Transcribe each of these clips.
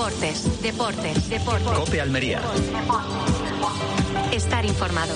Deportes. COPE Almería. Estar informado.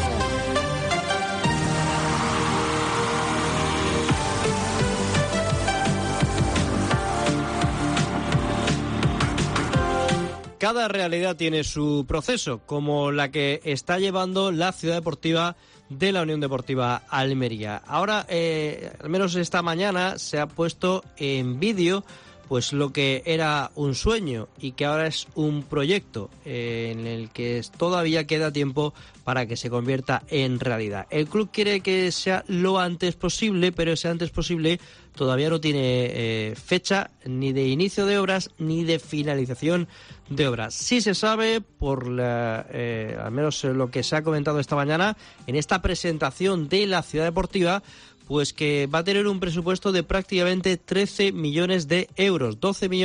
Cada realidad tiene su proceso, como la que está llevando la Ciudad Deportiva de la Unión Deportiva Almería. Ahora, al menos esta mañana, se ha puesto en vídeo pues lo que era un sueño y que ahora es un proyecto en el que todavía queda tiempo para que se convierta en realidad. El club quiere que sea lo antes posible, pero ese antes posible todavía no tiene fecha ni de inicio de obras ni de finalización de obras. Sí se sabe, por al menos lo que se ha comentado esta mañana, en esta presentación de la Ciudad Deportiva, pues que va a tener un presupuesto de prácticamente 13 millones de euros,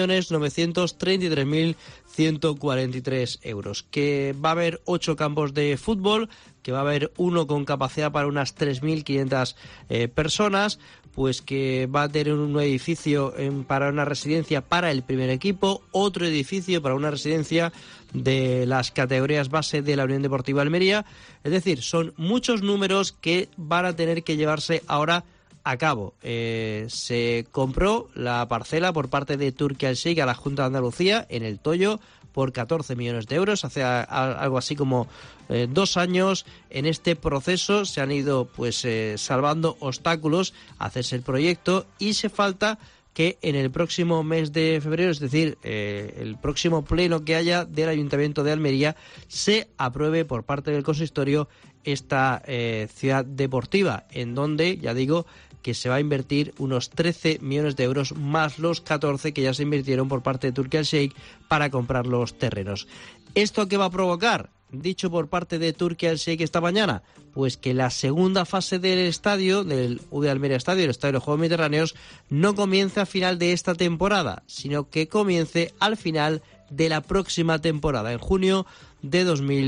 12.933.143 euros, que va a haber 8 campos de fútbol, que va a haber uno con capacidad para unas 3.500 personas, pues que va a tener un edificio para una residencia para el primer equipo, otro edificio para una residencia de las categorías base de la Unión Deportiva Almería. Es decir, son muchos números que van a tener que llevarse ahora a cabo. Se compró la parcela por parte de Turquía Al-Sheikh a la Junta de Andalucía en el Toyo por 14 millones de euros, hace algo así como 2 años. En este proceso se han ido pues salvando obstáculos a hacerse el proyecto y se falta que en el próximo mes de febrero, es decir, el próximo pleno que haya del Ayuntamiento de Almería, se apruebe por parte del consistorio esta ciudad deportiva, en donde, ya digo, que se va a invertir unos 13 millones de euros más los 14 que ya se invirtieron por parte de Turquía Al-Sheikh para comprar los terrenos. ¿Esto qué va a provocar? Dicho por parte de Turquía Al-Sheikh esta mañana, pues que la segunda fase del estadio, del UD Almería Estadio, el Estadio de los Juegos Mediterráneos, no comience a final de esta temporada, sino que comience al final de la próxima temporada, en junio de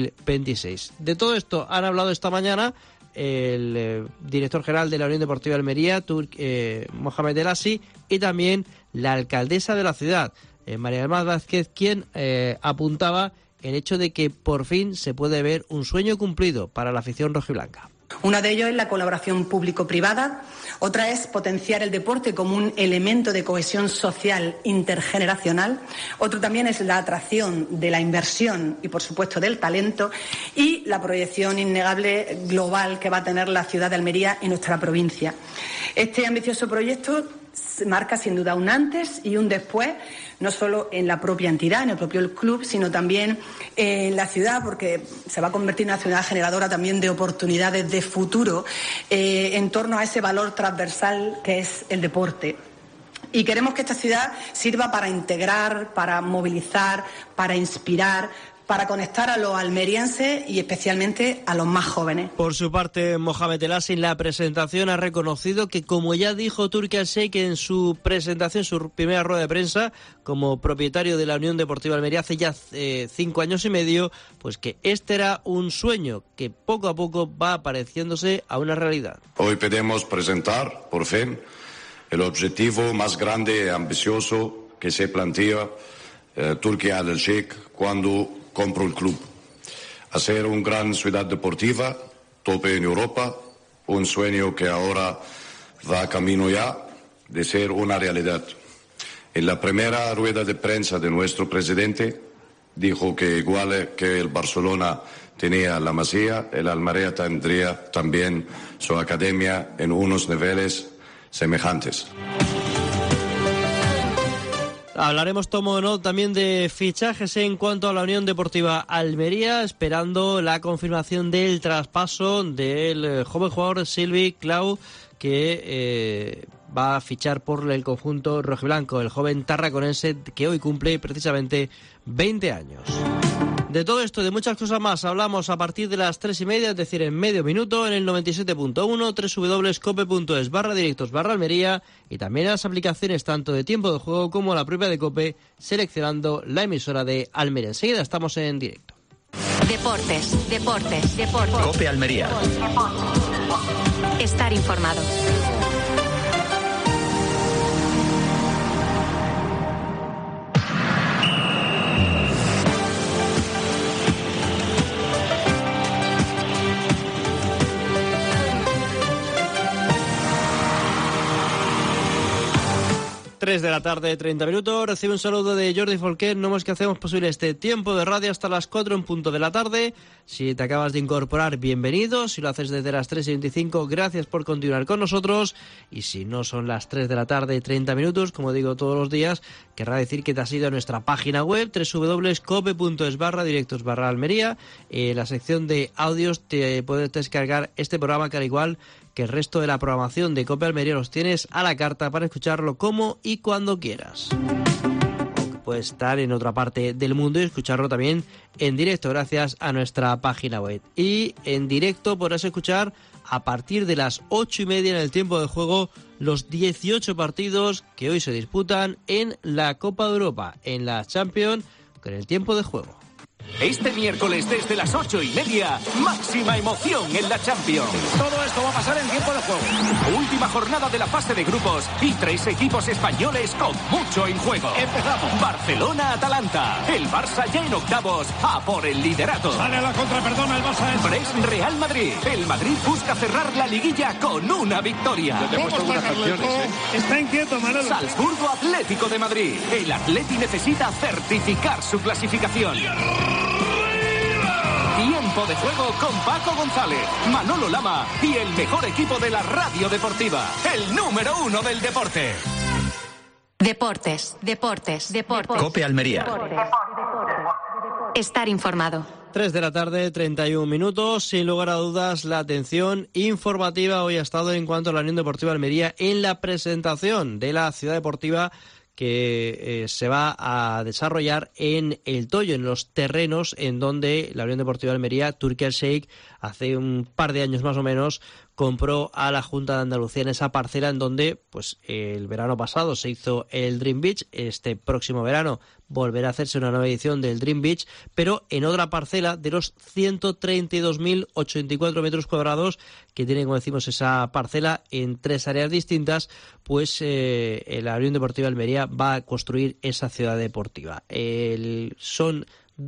2026. De todo esto han hablado esta mañana el director general de la Unión Deportiva de Almería, Mohamed El Assi, y también la alcaldesa de la ciudad, María del Mar Vázquez, quien apuntaba el hecho de que por fin se puede ver un sueño cumplido para la afición rojiblanca. Una de ellos es la colaboración público-privada, otra es potenciar el deporte como un elemento de cohesión social intergeneracional, otro también es la atracción de la inversión y, por supuesto, del talento, y la proyección innegable global que va a tener la ciudad de Almería y nuestra provincia. Este ambicioso proyecto marca sin duda un antes y un después, no solo en la propia entidad, en el propio club, sino también en la ciudad, porque se va a convertir en una ciudad generadora también de oportunidades de futuro en torno a ese valor transversal que es el deporte. Y queremos que esta ciudad sirva para integrar, para movilizar, para inspirar, para conectar a los almerienses y especialmente a los más jóvenes. Por su parte, Mohamed El Assi en la presentación ha reconocido que, como ya dijo Turquía Al-Sheikh en su presentación, su primera rueda de prensa como propietario de la Unión Deportiva Almería hace ya 5 años y medio, pues que este era un sueño que poco a poco va apareciéndose a una realidad. Hoy podemos presentar, por fin, el objetivo más grande y ambicioso que se plantea Turquía Al-Sheikh cuando compró el club. Hacer una gran ciudad deportiva, tope en Europa, un sueño que ahora va camino ya de ser una realidad. En la primera rueda de prensa de nuestro presidente dijo que igual que el Barcelona tenía la Masía, el Almería tendría también su academia en unos niveles semejantes. Hablaremos, tomo nota, también de fichajes en cuanto a la Unión Deportiva Almería, esperando la confirmación del traspaso del joven jugador Silvi Clau, que va a fichar por el conjunto rojiblanco, el joven tarraconense que hoy cumple precisamente 20 años. De todo esto y de muchas cosas más hablamos a partir de las 3:30, es decir, en medio minuto, en el 97.1, www.cope.es/directos/Almería, y también en las aplicaciones tanto de Tiempo de Juego como la propia de Cope, seleccionando la emisora de Almería. Enseguida estamos en directo. Deportes. COPE Almería. Estar informado. 3 de la tarde, 30 minutos. Recibe un saludo de Jordi Folquet. No más que hacemos posible este tiempo de radio hasta las 4 en punto de la tarde. Si te acabas de incorporar, bienvenido. Si lo haces desde las 3:25, gracias por continuar con nosotros. Y si no son las 3 de la tarde, 30 minutos, como digo todos los días, querrá decir que te has ido a nuestra página web, www.cope.es/directos/Almería. En la sección de audios te puedes descargar este programa, que al igual que el resto de la programación de Cope Almería los tienes a la carta para escucharlo como y cuando quieras. Puedes estar en otra parte del mundo y escucharlo también en directo gracias a nuestra página web. Y en directo podrás escuchar a partir de las 8:30 en el tiempo de juego los 18 partidos que hoy se disputan en la Copa de Europa, en la Champions, con el tiempo de juego. Este miércoles desde las 8:30, máxima emoción en la Champions. Todo esto va a pasar en tiempo de juego. Última jornada de la fase de grupos y 3 equipos españoles con mucho en juego. Empezamos. Barcelona-Atalanta. El Barça ya en octavos a por el liderato. Sale a la contra, perdona, el Barça. Brest-Real Madrid. El Madrid busca cerrar la liguilla con una victoria. Está inquieto, Manolo. Salzburgo-Atlético de Madrid. El Atleti necesita certificar su clasificación. Tiempo de juego con Paco González, Manolo Lama y el mejor equipo de la radio deportiva, el número 1 del deporte. Deportes. Cope Almería. Estar informado. 3 de la tarde, 31 minutos. Sin lugar a dudas, la atención informativa hoy ha estado en cuanto a la Unión Deportiva Almería en la presentación de la ciudad deportiva que se va a desarrollar en El Toyo, en los terrenos en donde la Unión Deportiva Almería, Turkey Al-Sheikh, hace un par de años más o menos, compró a la Junta de Andalucía en esa parcela en donde pues el verano pasado se hizo el Dream Beach. Este próximo verano volverá a hacerse una nueva edición del Dream Beach, pero en otra parcela de los 132.084 metros cuadrados que tiene, como decimos, esa parcela en 3 áreas distintas. Pues la Unión Deportiva Almería va a construir esa ciudad deportiva. Son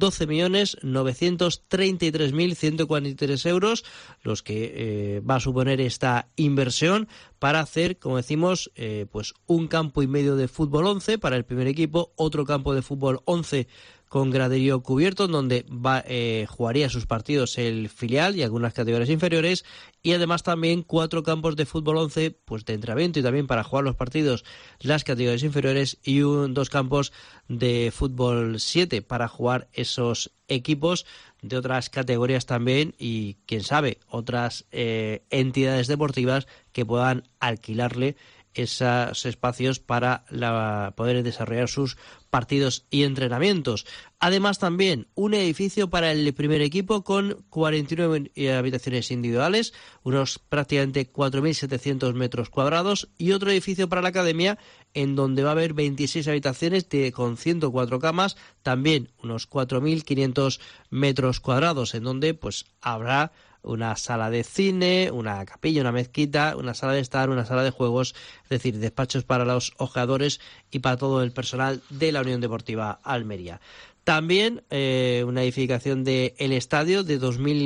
12.933.143 euros los que va a suponer esta inversión para hacer, como decimos, pues un campo y medio de fútbol 11 para el primer equipo, otro campo de fútbol 11 con graderío cubierto, donde jugaría sus partidos el filial y algunas categorías inferiores, y además también 4 campos de fútbol 11 pues de entrenamiento y también para jugar los partidos las categorías inferiores, y 2 campos de fútbol 7 para jugar esos equipos de otras categorías también, y quién sabe, otras entidades deportivas que puedan alquilarle esos espacios para poder desarrollar sus partidos y entrenamientos. Además también un edificio para el primer equipo con 49 habitaciones individuales, unos prácticamente 4.700 metros cuadrados, y otro edificio para la academia en donde va a haber 26 habitaciones con 104 camas, también unos 4.500 metros cuadrados, en donde pues habrá una sala de cine, una capilla, una mezquita, una sala de estar, una sala de juegos, es decir, despachos para los ojeadores y para todo el personal de la Unión Deportiva Almería. También una edificación del estadio de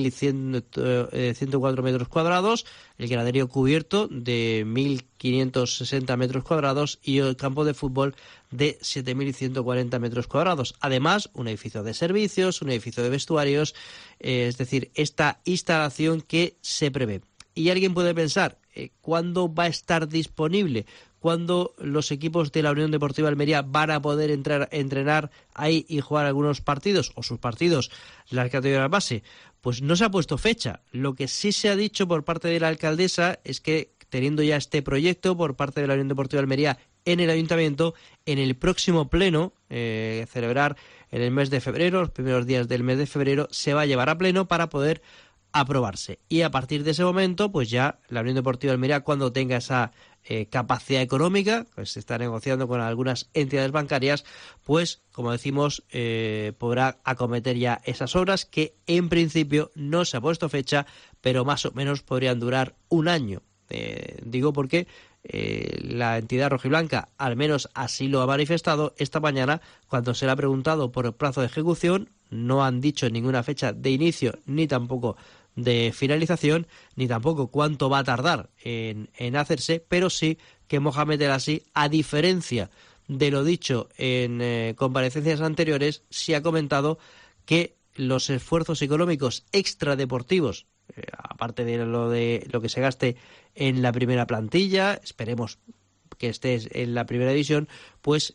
2.104 metros cuadrados, el graderío cubierto de 1.560 metros cuadrados y el campo de fútbol de 7.140 metros cuadrados. Además, un edificio de servicios, un edificio de vestuarios, es decir, esta instalación que se prevé. Y alguien puede pensar, ¿cuándo va a estar disponible? ¿Cuándo los equipos de la Unión Deportiva Almería van a poder entrenar ahí y jugar algunos partidos o sus partidos, la categoría base? Pues no se ha puesto fecha. Lo que sí se ha dicho por parte de la alcaldesa es que, teniendo ya este proyecto por parte de la Unión Deportiva Almería en el ayuntamiento, en el próximo pleno, celebrar en el mes de febrero, los primeros días del mes de febrero, se va a llevar a pleno para poder aprobarse. Y a partir de ese momento, pues ya la Unión Deportiva Almería, cuando tenga esa capacidad económica, pues se está negociando con algunas entidades bancarias, pues como decimos, podrá acometer ya esas obras, que en principio no se ha puesto fecha, pero más o menos podrían durar un año. Digo porque la entidad rojiblanca al menos así lo ha manifestado esta mañana cuando se le ha preguntado por el plazo de ejecución. No han dicho ninguna fecha de inicio ni tampoco de finalización, ni tampoco cuánto va a tardar en hacerse, pero sí que Mohamed El Hassi, a diferencia de lo dicho en comparecencias anteriores, sí ha comentado que los esfuerzos económicos extradeportivos, aparte de lo que se gaste en la primera plantilla, esperemos que estés en la primera división, pues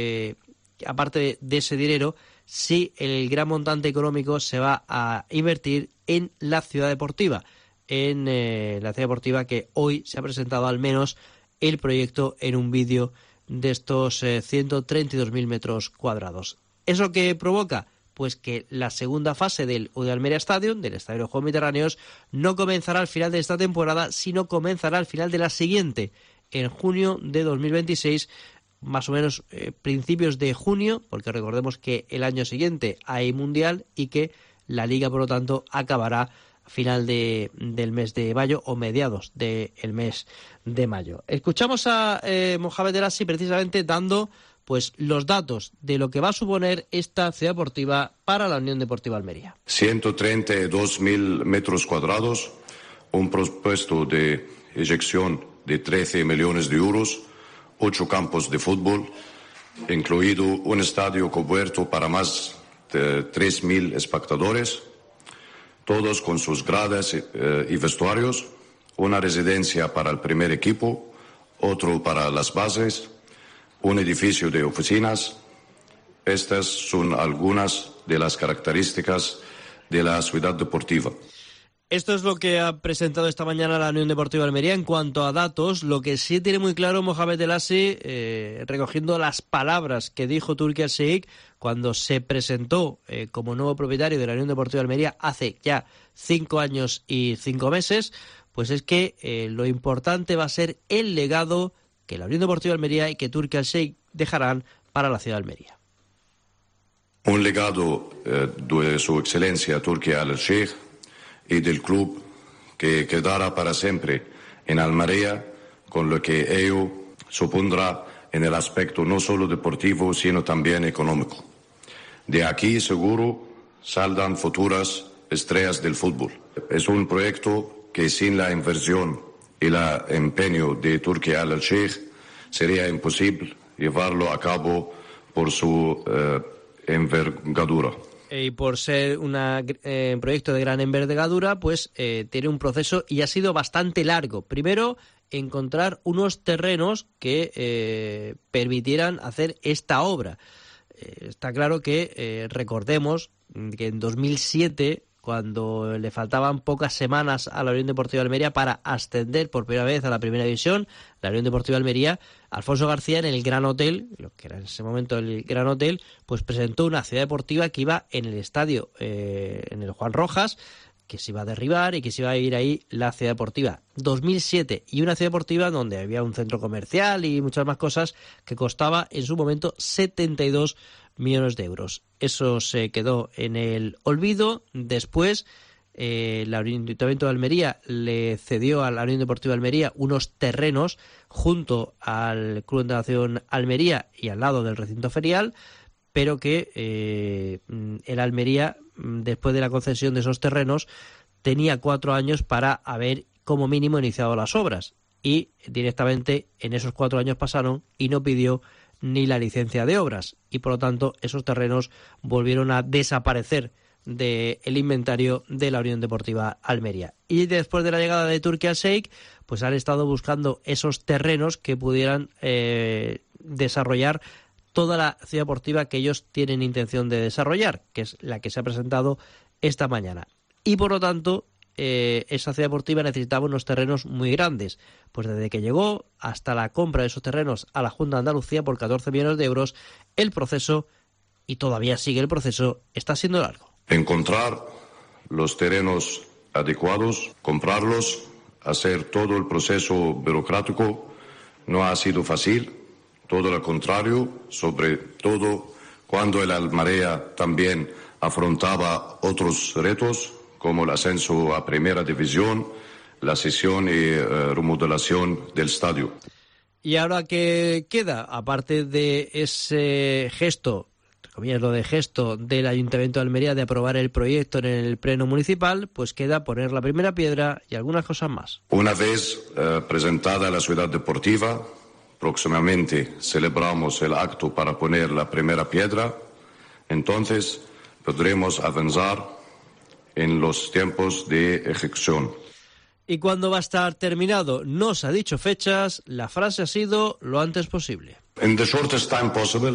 aparte de ese dinero, sí el gran montante económico se va a invertir en la ciudad deportiva, la ciudad deportiva que hoy se ha presentado al menos el proyecto en un vídeo de estos 132.000 metros cuadrados. ¿Eso qué provoca? Pues que la segunda fase del UD Almería Stadium, del Estadio de los Juegos Mediterráneos, no comenzará al final de esta temporada, sino comenzará al final de la siguiente, en junio de 2026, más o menos principios de junio, porque recordemos que el año siguiente hay Mundial y que la Liga, por lo tanto, acabará a final del mes de mayo o mediados del mes de mayo. Escuchamos a Mohamed El Hassi precisamente dando pues los datos de lo que va a suponer esta ciudad deportiva para la Unión Deportiva Almería. 132.000 metros cuadrados, un presupuesto de eyección de 13 millones de euros, 8 campos de fútbol, incluido un estadio cubierto para más de 3.000 espectadores, todos con sus gradas y vestuarios, una residencia para el primer equipo, otro para las bases, un edificio de oficinas. Estas son algunas de las características de la ciudad deportiva. Esto es lo que ha presentado esta mañana la Unión Deportiva Almería en cuanto a datos. Lo que sí tiene muy claro Mohamed El Hassi, recogiendo las palabras que dijo Turki Al-Sheikh cuando se presentó como nuevo propietario de la Unión Deportiva Almería hace ya 5 años y 5 meses, pues es que lo importante va a ser el legado que la Unión Deportiva Almería y que Turki Al-Sheikh dejarán para la ciudad de Almería. Un legado de su excelencia Turki Al-Sheikh y del club que quedará para siempre en Almería, con lo que ello supondrá en el aspecto no solo deportivo, sino también económico. De aquí seguro saldrán futuras estrellas del fútbol. Es un proyecto que sin la inversión y el empeño de Turki Al-Sheikh sería imposible llevarlo a cabo por su envergadura. Y por ser un proyecto de gran envergadura, pues tiene un proceso y ha sido bastante largo. Primero, encontrar unos terrenos que permitieran hacer esta obra. Está claro que recordemos que en 2007, cuando le faltaban pocas semanas a la Unión Deportiva Almería para ascender por primera vez a la Primera División, la Unión Deportiva Almería, Alfonso García en el Gran Hotel, lo que era en ese momento el Gran Hotel, pues presentó una ciudad deportiva que iba en el estadio, en el Juan Rojas, que se iba a derribar y que se iba a ir ahí la ciudad deportiva. 2007, y una ciudad deportiva donde había un centro comercial y muchas más cosas que costaba en su momento 72 millones de euros. Eso se quedó en el olvido. Después, el Ayuntamiento de Almería le cedió a la Unión Deportiva Almería unos terrenos junto al Club de Natación Almería y al lado del recinto ferial, pero que el Almería, después de la concesión de esos terrenos, tenía 4 años para haber como mínimo iniciado las obras, y directamente en esos 4 años pasaron y no pidió ni la licencia de obras, y por lo tanto esos terrenos volvieron a desaparecer del inventario de la Unión Deportiva Almería. Y después de la llegada de Turki Al-Sheikh, pues han estado buscando esos terrenos que pudieran desarrollar toda la ciudad deportiva que ellos tienen intención de desarrollar, que es la que se ha presentado esta mañana. Y por lo tanto, esa ciudad deportiva necesitaba unos terrenos muy grandes. Pues desde que llegó hasta la compra de esos terrenos a la Junta de Andalucía por 14 millones de euros, el proceso, y todavía sigue el proceso, está siendo largo. Encontrar los terrenos adecuados, comprarlos, hacer todo el proceso burocrático no ha sido fácil. Todo lo contrario, sobre todo cuando el Almería también afrontaba otros retos, como el ascenso a Primera División, la cesión y remodelación del estadio. ¿Y ahora qué queda? Aparte de ese gesto, entre comillas lo de gesto, del Ayuntamiento de Almería de aprobar el proyecto en el pleno municipal, pues queda poner la primera piedra y algunas cosas más. Una vez presentada la ciudad deportiva, próximamente celebramos el acto para poner la primera piedra, entonces podremos avanzar en los tiempos de ejecución. ¿Y cuándo va a estar terminado? No se ha dicho fechas, la frase ha sido lo antes posible. In the shortest time possible,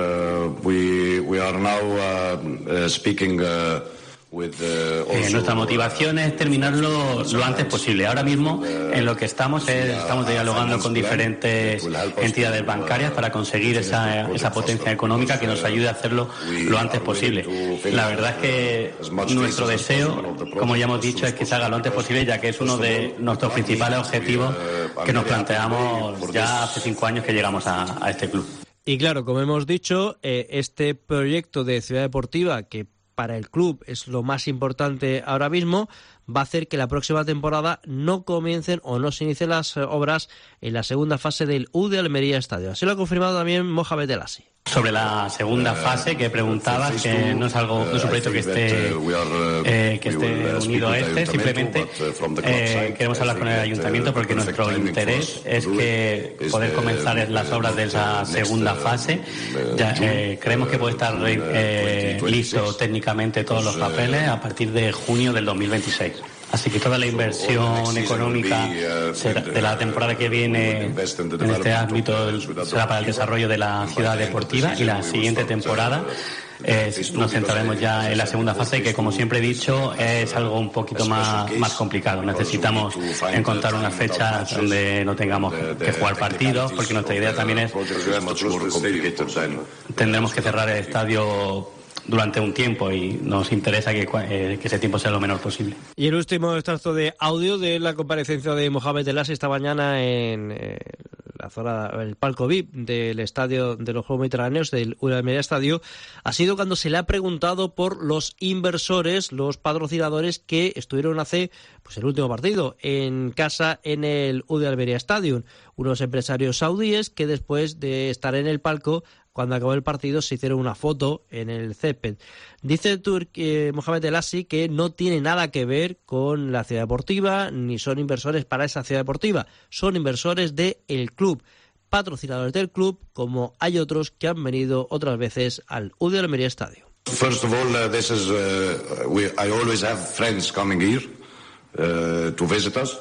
we are now speaking with nuestra motivación es terminarlo lo antes posible. Ahora mismo en lo que estamos dialogando con diferentes entidades bancarias para conseguir esa potencia económica que nos ayude a hacerlo lo antes posible. La verdad es que nuestro deseo, como ya hemos dicho, es que se haga lo antes posible, ya que es uno de nuestros principales objetivos que nos planteamos ya hace 5 años que llegamos a este club. Y claro, como hemos dicho, este proyecto de ciudad deportiva, que para el club es lo más importante ahora mismo, va a hacer que la próxima temporada no comiencen o no se inicien las obras en la segunda fase del UD Almería Estadio. Así lo ha confirmado también Mohamed El Assi. Sobre la segunda fase que preguntabas, que no es un proyecto que esté unido a este, simplemente queremos hablar con el ayuntamiento porque nuestro interés es que poder comenzar las obras de esa segunda fase. Ya, creemos que puede estar listo técnicamente todos los papeles a partir de junio del 2026. Así que toda la inversión económica de la temporada que viene en este ámbito será para el desarrollo de la ciudad deportiva, y la siguiente temporada nos centraremos ya en la segunda fase, que como siempre he dicho es algo un poquito más complicado. Necesitamos encontrar unas fechas donde no tengamos que jugar partidos, porque nuestra idea también es tendremos que cerrar el estadio durante un tiempo y nos interesa que ese tiempo sea lo menor posible. Y el último extracto de audio de la comparecencia de Mohamed El Assi esta mañana en la zona, el palco VIP del estadio de los Juegos Mediterráneos, del UD Almería Estadio, ha sido cuando se le ha preguntado por los inversores, los patrocinadores que estuvieron hace el último partido en casa en el UD Almería Stadium, unos empresarios saudíes que después de estar en el palco, cuando acabó el partido, se hicieron una foto en el césped. Dice Mohamed El Assi que no tiene nada que ver con la ciudad deportiva, ni son inversores para esa ciudad deportiva. Son inversores del club, patrocinadores del club, como hay otros que han venido otras veces al UD Almería Estadio. First of all, I always have friends coming here to visit us.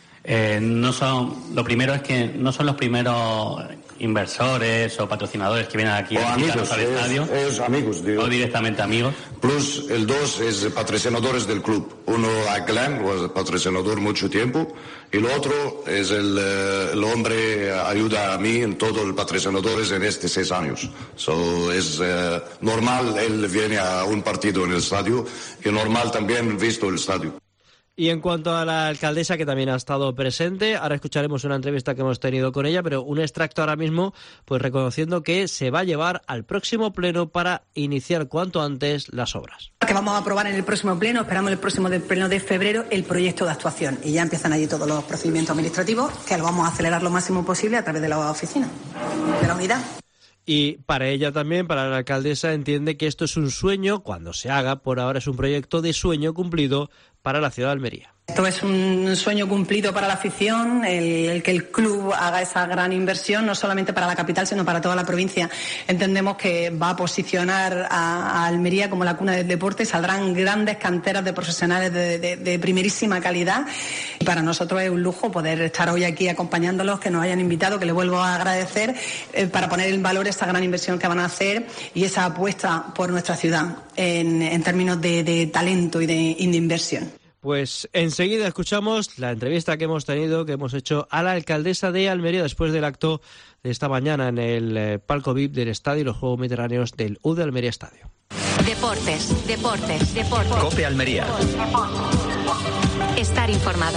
Lo primero es que no son los primeros inversores o patrocinadores que vienen aquí a visitarnos al estadio, amigos, digo. O directamente amigos. Plus, el dos es patrocinadores del club. Uno, Glenn, fue patrocinador mucho tiempo, y el otro es el hombre ayuda a mí en todos los patrocinadores en 6 años. Es normal, él viene a un partido en el estadio, y normal también visto el estadio. Y en cuanto a la alcaldesa, que también ha estado presente, ahora escucharemos una entrevista que hemos tenido con ella, pero un extracto ahora mismo, reconociendo que se va a llevar al próximo pleno para iniciar cuanto antes las obras. Que vamos a aprobar en el próximo pleno, esperamos el próximo pleno de febrero, el proyecto de actuación. Y ya empiezan allí todos los procedimientos administrativos, que lo vamos a acelerar lo máximo posible a través de la oficina, de la unidad. Y para ella también, para la alcaldesa, entiende que esto es un sueño, cuando se haga, por ahora es un proyecto de sueño cumplido para la ciudad de Almería. Esto es un sueño cumplido para la afición, el que el club haga esa gran inversión, no solamente para la capital, sino para toda la provincia. Entendemos que va a posicionar a Almería como la cuna del deporte, saldrán grandes canteras de profesionales de primerísima calidad. Y para nosotros es un lujo poder estar hoy aquí acompañándolos, que nos hayan invitado, que les vuelvo a agradecer, para poner en valor esta gran inversión que van a hacer y esa apuesta por nuestra ciudad en términos de talento y de inversión. Pues enseguida escuchamos la entrevista que hemos hecho a la alcaldesa de Almería después del acto de esta mañana en el palco VIP del estadio y los Juegos Mediterráneos del UD Almería Estadio. Deportes. COPE Almería. Estar informado.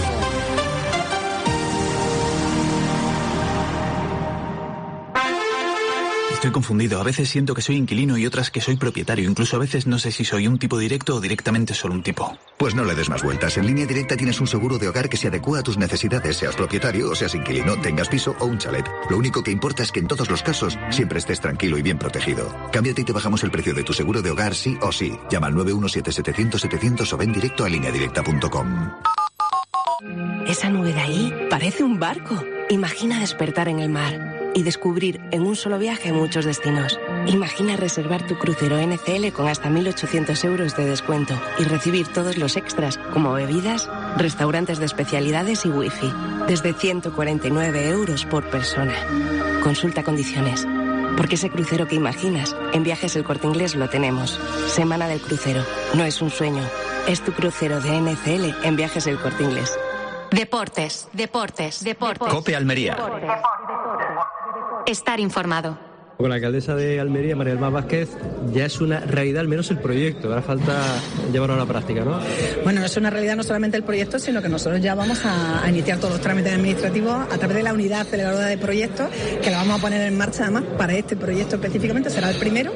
Estoy confundido. A veces siento que soy inquilino y otras que soy propietario. Incluso a veces no sé si soy un tipo directo o directamente solo un tipo. Pues no le des más vueltas. En Línea Directa tienes un seguro de hogar que se adecúa a tus necesidades, seas propietario o seas inquilino, tengas piso o un chalet. Lo único que importa es que en todos los casos siempre estés tranquilo y bien protegido. Cámbiate y te bajamos el precio de tu seguro de hogar sí o sí. Llama al 917-700-700 o ven directo a lineadirecta.com. esa nube de ahí parece un barco. Imagina despertar en el mar y descubrir en un solo viaje muchos destinos. Imagina reservar tu crucero NCL con hasta 1.800 euros de descuento y recibir todos los extras como bebidas, restaurantes de especialidades y wifi. Desde 149 euros por persona. Consulta condiciones. Porque ese crucero que imaginas, en Viajes El Corte Inglés lo tenemos. Semana del crucero. No es un sueño. Es tu crucero de NCL en Viajes El Corte Inglés. Deportes. Cope Almería. Estar informado. Con la alcaldesa de Almería, María del Mar Vázquez, ya es una realidad al menos el proyecto. Ahora falta llevarlo a la práctica, ¿no? Bueno, es una realidad no solamente el proyecto, sino que nosotros ya vamos a iniciar todos los trámites administrativos a través de la unidad aceleradora de proyectos, que la vamos a poner en marcha además para este proyecto específicamente, será el primero,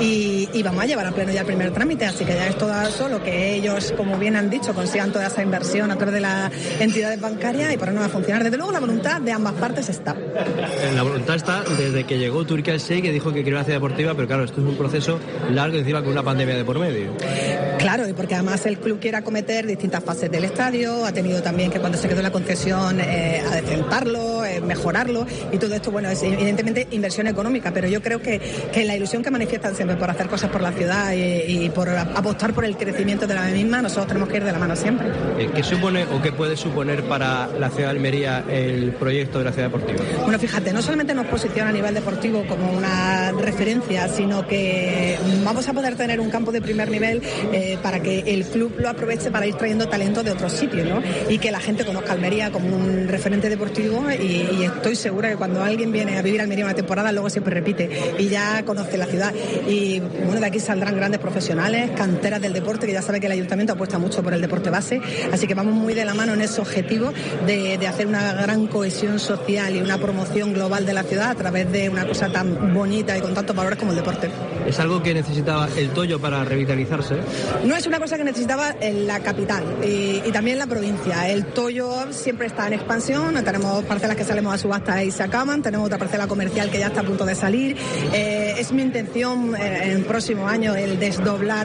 y vamos a llevar a pleno ya el primer trámite. Así que ya es todo solo que ellos, como bien han dicho, consigan toda esa inversión a través de las entidades bancarias y ponernos a funcionar. Desde luego la voluntad de ambas partes está. La voluntad está desde que llegó Turki al Sheikh, que dijo que quería una ciudad deportiva, pero claro, esto es un proceso largo, encima con una pandemia de por medio. Claro, y porque además el club quiere acometer distintas fases del estadio, ha tenido también que cuando se quedó la concesión adecentarlo, mejorarlo, y todo esto, bueno, es evidentemente inversión económica, pero yo creo que la ilusión que manifiestan siempre por hacer cosas por la ciudad y por apostar por el crecimiento de la misma, nosotros tenemos que ir de la mano siempre. ¿Qué supone o qué puede suponer para la ciudad de Almería el proyecto de la ciudad deportiva? Bueno, fíjate, no solamente nos posiciona a nivel deportivo como una referencia, sino que vamos a poder tener un campo de primer nivel para que el club lo aproveche para ir trayendo talento de otros sitios, ¿no? Y que la gente conozca Almería como un referente deportivo, y estoy segura que cuando alguien viene a vivir a Almería una temporada, luego siempre repite y ya conoce la ciudad. Y bueno, de aquí saldrán grandes profesionales, canteras del deporte, que ya sabe que el ayuntamiento apuesta mucho por el deporte base, así que vamos muy de la mano en ese objetivo de hacer una gran cohesión social y una promoción global de la ciudad a través de una cosa tan bonita y con tantos valores como el deporte. ¿Es algo que necesitaba el Toyo para revitalizarse? No es una cosa que necesitaba en la capital y también la provincia. El Toyo siempre está en expansión, tenemos parcelas que salimos a subasta y se acaban, tenemos otra parcela comercial que ya está a punto de salir. Es mi intención en el próximo año el desdoblar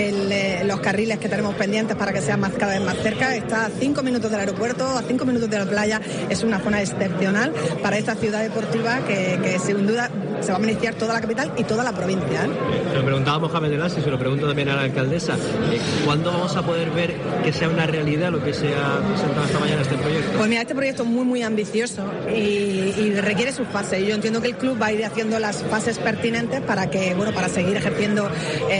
los carriles que tenemos pendientes para que sean cada vez más cerca. Está a 5 minutos del aeropuerto, a 5 minutos de la playa. Es una zona excepcional para esta ciudad deportiva que sin duda se va a beneficiar toda la capital y toda la provincia. Se lo preguntaba Mohamed El Assi, se lo pregunto también a la alcaldesa. ¿Cuándo vamos a poder ver que sea una realidad lo que se ha presentado esta mañana este proyecto? Pues mira, este proyecto es muy muy ambicioso y requiere sus fases. Yo entiendo que el club va a ir haciendo las fases pertinentes para seguir ejerciendo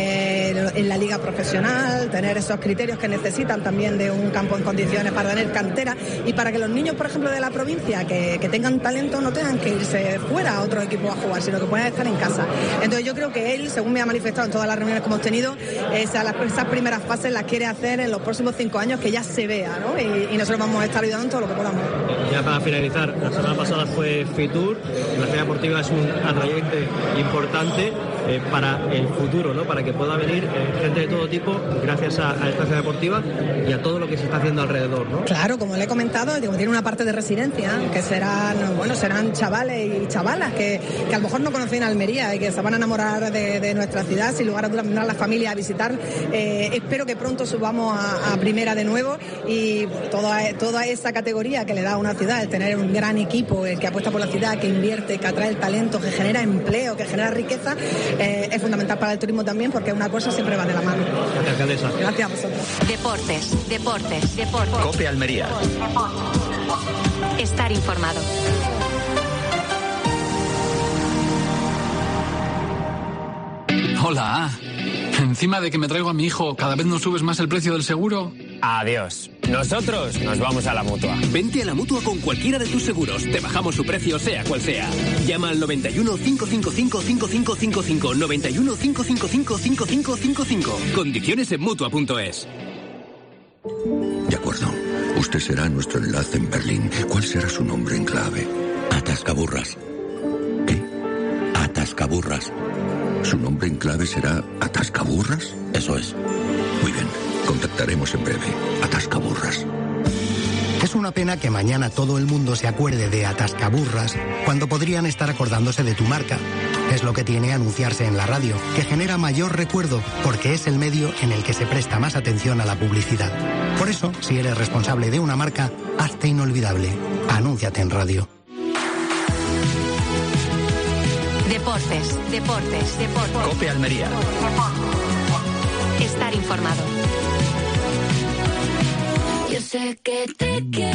en la liga profesional, tener esos criterios que necesitan también de un campo en condiciones para tener cantera y para que los niños, por ejemplo, de la provincia que tengan talento no tengan que irse fuera a otro equipo a jugar, sino que puedan estar en casa. Entonces yo creo que él, según me ha manifestado en todas las reuniones que hemos tenido, esas primeras fases las quiere hacer en los próximos 5 años, que ya se vea, ¿no? Y nosotros vamos a estar ayudando en todo lo que podamos. Ya para finalizar, la semana pasada fue Fitur, la ciudad deportiva es un atrayente importante para el futuro, ¿no? Para que pueda venir gente de todo tipo gracias a esta ciudad deportiva y a todo lo que se está haciendo alrededor, ¿no? Claro, como le he comentado, tiene una parte de residencia que serán chavales y chavalas que a lo mejor no conocen Almería y que se van a enamorar de nuestra ciudad. Sin lugar a dudas vendrán las familias a visitar. Espero que pronto subamos a primera de nuevo y toda esa categoría que le da a una ciudad, el tener un gran equipo, el que apuesta por la ciudad, que invierte, que atrae el talento, que genera empleo, que genera riqueza, es fundamental para el turismo también, porque una cosa siempre va de la mano. Gracias, alcaldesa. Gracias a vosotros. Deportes. Cope Almería. Estar informado. Hola. Encima de que me traigo a mi hijo, ¿cada vez nos subes más el precio del seguro? Adiós. Nosotros nos vamos a la Mutua. Vente a la Mutua con cualquiera de tus seguros. Te bajamos su precio, sea cual sea. Llama al 91 555 5555. 91 555 5555. Condiciones en Mutua.es. De acuerdo. Usted será nuestro enlace en Berlín. ¿Cuál será su nombre en clave? Atascaburras. ¿Qué? Atascaburras. ¿Su nombre en clave será Atascaburras? Eso es. Muy bien. Contactaremos en breve. Atascaburras. Es una pena que mañana todo el mundo se acuerde de Atascaburras cuando podrían estar acordándose de tu marca. Es lo que tiene anunciarse en la radio, que genera mayor recuerdo porque es el medio en el que se presta más atención a la publicidad. Por eso, si eres responsable de una marca, hazte inolvidable. Anúnciate en radio. Deportes. COPE Almería. Estar informado. Yo sé que te quiero,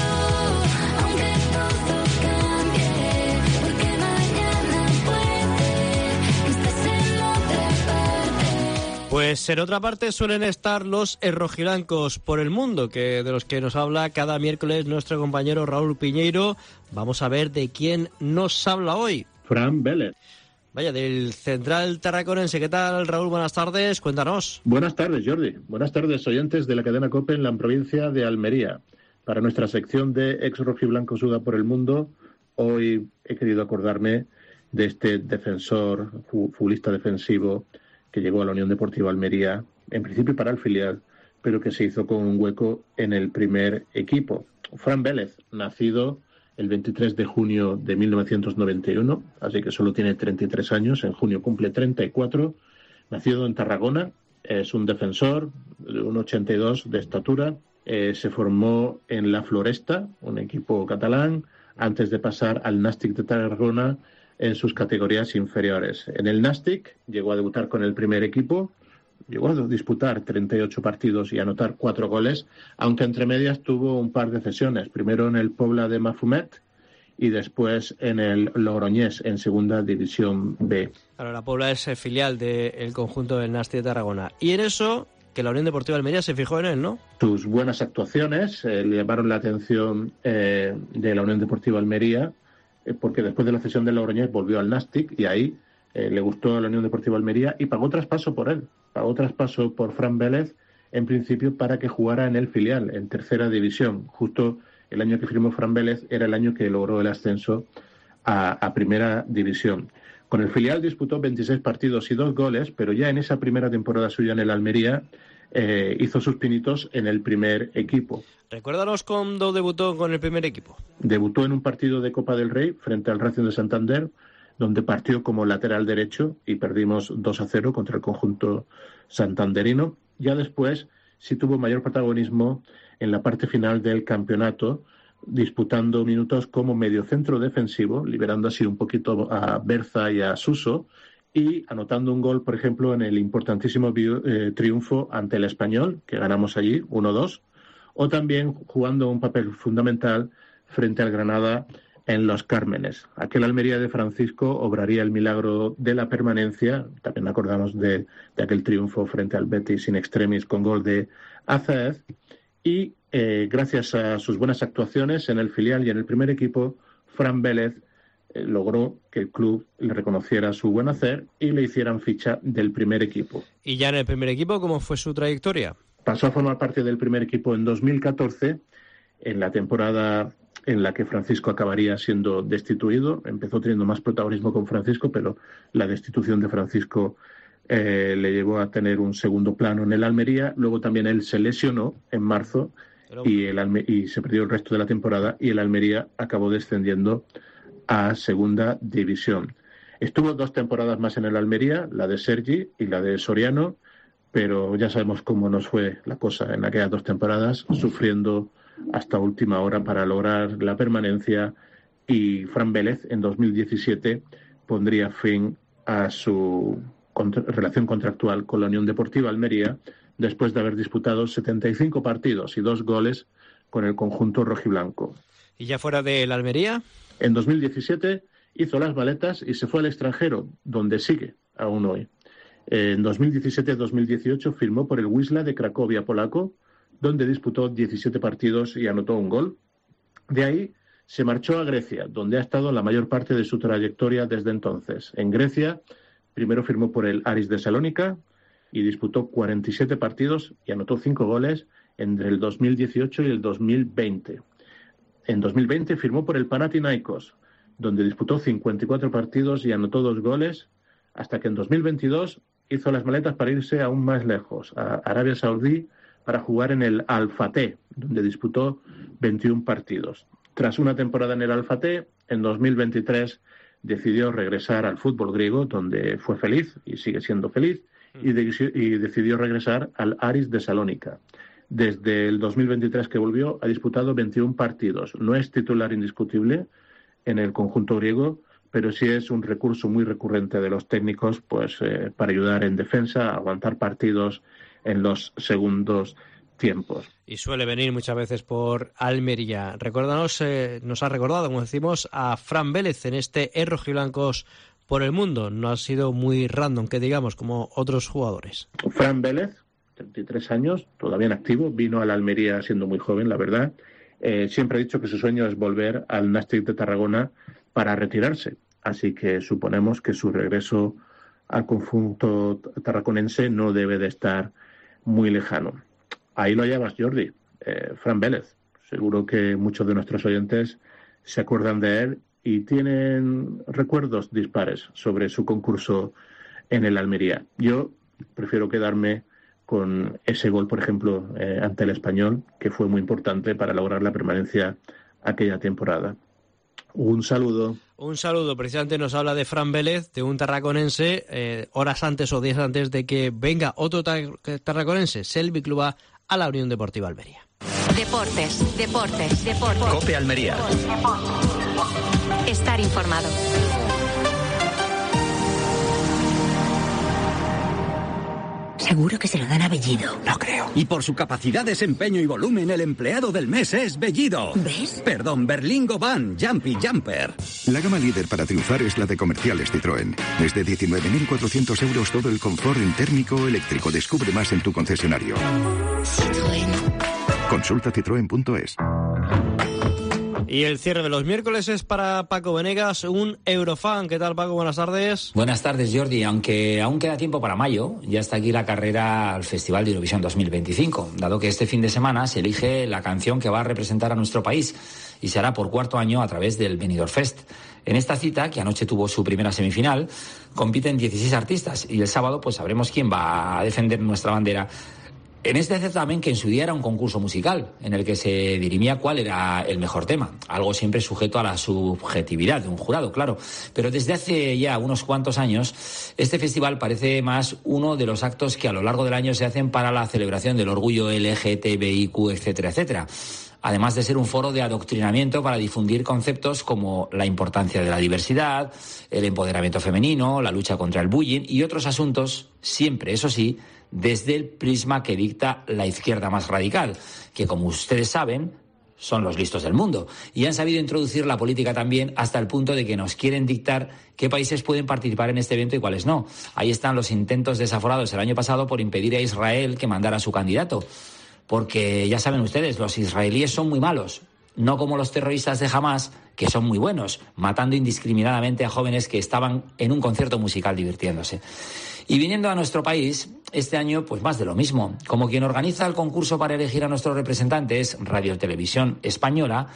aunque todo cambie, porque mañana puede que estés en otra parte. Pues en otra parte suelen estar los rojiblancos por el mundo, que de los que nos habla cada miércoles nuestro compañero Raúl Piñeiro. Vamos a ver de quién nos habla hoy. Fran Vélez. Vaya, del Central Tarraconense. ¿Qué tal, Raúl? Buenas tardes, cuéntanos. Buenas tardes, Jordi. Buenas tardes, oyentes de la cadena COPE en la provincia de Almería. Para nuestra sección de ex rojiblanco suda por el mundo, hoy he querido acordarme de este defensor, futbolista defensivo, que llegó a la Unión Deportiva Almería, en principio para el filial, pero que se hizo con un hueco en el primer equipo. Fran Vélez, nacido el 23 de junio de 1991, así que solo tiene 33 años, en junio cumple 34, nacido en Tarragona, es un defensor de 1,82 de estatura, se formó en la Floresta, un equipo catalán, antes de pasar al Nàstic de Tarragona en sus categorías inferiores. En el Nàstic llegó a debutar con el primer equipo, llegó a disputar 38 partidos y anotar 4 goles, aunque entre medias tuvo un par de cesiones, primero en el Pobla de Mafumet y después en el Logroñés, en segunda división B. Claro, la Pobla es filial del conjunto del Nàstic de Tarragona. Y en eso, que la Unión Deportiva Almería se fijó en él, ¿no? Sus buenas actuaciones le llamaron la atención de la Unión Deportiva Almería, porque después de la cesión del Logroñés volvió al Nàstic y ahí le gustó a la Unión Deportiva Almería y pagó traspaso por él. Pagó traspaso por Fran Vélez, en principio para que jugara en el filial, en tercera división. Justo el año que firmó Fran Vélez era el año que logró el ascenso a primera división. Con el filial disputó 26 partidos y 2 goles, pero ya en esa primera temporada suya en el Almería hizo sus pinitos en el primer equipo. Recuérdanos cuándo debutó con el primer equipo. Debutó en un partido de Copa del Rey frente al Racing de Santander, donde partió como lateral derecho y perdimos 2-0 contra el conjunto santanderino. Ya después sí tuvo mayor protagonismo en la parte final del campeonato, disputando minutos como mediocentro defensivo, liberando así un poquito a Berza y a Suso, y anotando un gol, por ejemplo, en el importantísimo triunfo ante el Español, que ganamos allí 1-2, o también jugando un papel fundamental frente al Granada en Los Cármenes. Aquel Almería de Francisco obraría el milagro de la permanencia. También acordamos de aquel triunfo frente al Betis in extremis con gol de Azaez. Y gracias a sus buenas actuaciones en el filial y en el primer equipo, Fran Vélez logró que el club le reconociera su buen hacer y le hicieran ficha del primer equipo. ¿Y ya en el primer equipo cómo fue su trayectoria? Pasó a formar parte del primer equipo en 2014, en la temporada en la que Francisco acabaría siendo destituido. Empezó teniendo más protagonismo con Francisco, pero la destitución de Francisco le llevó a tener un segundo plano en el Almería. Luego también él se lesionó en marzo y se perdió el resto de la temporada y el Almería acabó descendiendo a segunda división. Estuvo 2 temporadas más en el Almería, la de Sergi y la de Soriano, pero ya sabemos cómo nos fue la cosa en aquellas 2 temporadas, sufriendo hasta última hora para lograr la permanencia, y Fran Vélez en 2017 pondría fin a su relación contractual con la Unión Deportiva Almería después de haber disputado 75 partidos y 2 goles con el conjunto rojiblanco. ¿Y ya fuera de la Almería? En 2017 hizo las maletas y se fue al extranjero, donde sigue aún hoy. En 2017-2018 firmó por el Wisła de Cracovia polaco, donde disputó 17 partidos y anotó un gol. De ahí se marchó a Grecia, donde ha estado la mayor parte de su trayectoria desde entonces. En Grecia, primero firmó por el Aris de Salónica y disputó 47 partidos y anotó 5 goles entre el 2018 y el 2020. En 2020 firmó por el Panathinaikos, donde disputó 54 partidos y anotó 2 goles, hasta que en 2022 hizo las maletas para irse aún más lejos, a Arabia Saudí, para jugar en el Al-Fateh, donde disputó 21 partidos. Tras una temporada en el Al-Fateh, en 2023 decidió regresar al fútbol griego, donde fue feliz y sigue siendo feliz, y decidió regresar al Aris de Salónica. Desde el 2023 que volvió, ha disputado 21 partidos. No es titular indiscutible en el conjunto griego, pero sí es un recurso muy recurrente de los técnicos, pues para ayudar en defensa, a aguantar partidos en los segundos tiempos. Y suele venir muchas veces por Almería. Recuérdanos, nos ha recordado, como decimos, a Fran Vélez en este rojiblancos por el mundo. No ha sido muy random, que digamos, como otros jugadores. Fran Vélez, 33 años, todavía en activo, vino a la Almería siendo muy joven, la verdad. Siempre ha dicho que su sueño es volver al Nàstic de Tarragona para retirarse. Así que suponemos que su regreso al conjunto tarraconense no debe de estar muy lejano. Ahí lo llevas, Jordi. Fran Vélez. Seguro que muchos de nuestros oyentes se acuerdan de él y tienen recuerdos dispares sobre su concurso en el Almería. Yo prefiero quedarme con ese gol, por ejemplo, ante el Español, que fue muy importante para lograr la permanencia aquella temporada. Un saludo. Un saludo. Precisamente nos habla de Fran Vélez, de un tarraconense, horas antes o días antes de que venga otro tarraconense, Selby Cluba, a la Unión Deportiva Almería. Deportes. COPE Almería. Estar informado. Seguro que se lo dan a Bellido. No creo. Y por su capacidad, desempeño y volumen, el empleado del mes es Bellido. ¿Ves? Perdón, Berlingo Van, Jumpy Jumper. La gama líder para triunfar es la de Comerciales Citroën. Desde 19.400 euros todo el confort en térmico o eléctrico. Descubre más en tu concesionario. Citroën. Consulta citroen.es. Y el cierre de los miércoles es para Paco Venegas, un Eurofan. ¿Qué tal, Paco? Buenas tardes. Buenas tardes, Jordi. Aunque aún queda tiempo para mayo, ya está aquí la carrera al Festival de Eurovisión 2025, dado que este fin de semana se elige la canción que va a representar a nuestro país y se hará por cuarto año a través del Benidorm Fest. En esta cita, que anoche tuvo su primera semifinal, compiten 16 artistas y el sábado pues sabremos quién va a defender nuestra bandera en este certamen, que en su día era un concurso musical en el que se dirimía cuál era el mejor tema, algo siempre sujeto a la subjetividad de un jurado, claro. Pero desde hace ya unos cuantos años, este festival parece más uno de los actos que a lo largo del año se hacen para la celebración del orgullo LGTBIQ, etcétera, etcétera. Además de ser un foro de adoctrinamiento para difundir conceptos como la importancia de la diversidad, el empoderamiento femenino, la lucha contra el bullying y otros asuntos, siempre, eso sí, desde el prisma que dicta la izquierda más radical, que, como ustedes saben, son los listos del mundo, y han sabido introducir la política también hasta el punto de que nos quieren dictar qué países pueden participar en este evento y cuáles no. Ahí están los intentos desaforados el año pasado por impedir a Israel que mandara a su candidato, porque ya saben ustedes, los israelíes son muy malos, no como los terroristas de Hamás, que son muy buenos, matando indiscriminadamente a jóvenes que estaban en un concierto musical divirtiéndose. Y viniendo a nuestro país, este año, pues más de lo mismo. Como quien organiza el concurso para elegir a nuestros representantes, Radio Televisión Española,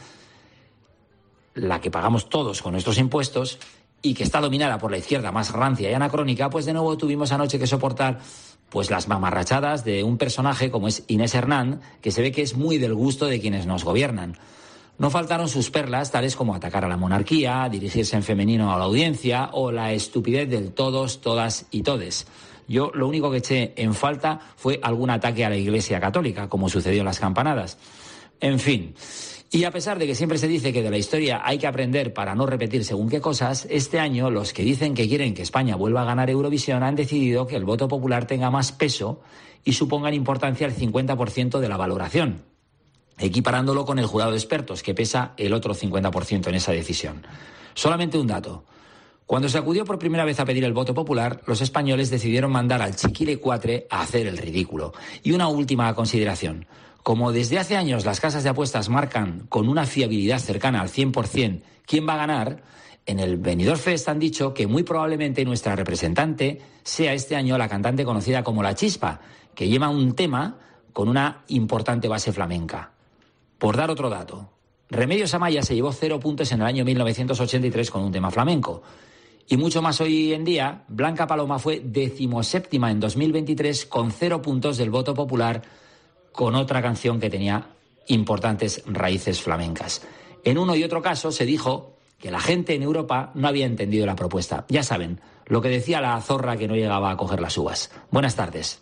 la que pagamos todos con nuestros impuestos, y que está dominada por la izquierda más rancia y anacrónica, pues de nuevo tuvimos anoche que soportar pues las mamarrachadas de un personaje como es Inés Hernán, que se ve que es muy del gusto de quienes nos gobiernan. No faltaron sus perlas, tales como atacar a la monarquía, dirigirse en femenino a la audiencia o la estupidez del todos, todas y todes. Yo lo único que eché en falta fue algún ataque a la Iglesia Católica, como sucedió en las campanadas. En fin, y a pesar de que siempre se dice que de la historia hay que aprender para no repetir según qué cosas, este año los que dicen que quieren que España vuelva a ganar Eurovisión han decidido que el voto popular tenga más peso y supongan importancia el 50% de la valoración, equiparándolo con el jurado de expertos, que pesa el otro 50% en esa decisión. Solamente un dato. Cuando se acudió por primera vez a pedir el voto popular, los españoles decidieron mandar al chiquilicuatre a hacer el ridículo. Y una última consideración. Como desde hace años las casas de apuestas marcan con una fiabilidad cercana al 100% quién va a ganar, en el Benidorm Fest han dicho que muy probablemente nuestra representante sea este año la cantante conocida como La Chispa, que lleva un tema con una importante base flamenca. Por dar otro dato, Remedios Amaya se llevó 0 puntos en el año 1983 con un tema flamenco. Y mucho más hoy en día, Blanca Paloma fue 17ª en 2023 con 0 puntos del voto popular con otra canción que tenía importantes raíces flamencas. En uno y otro caso se dijo que la gente en Europa no había entendido la propuesta. Ya saben, lo que decía la zorra que no llegaba a coger las uvas. Buenas tardes.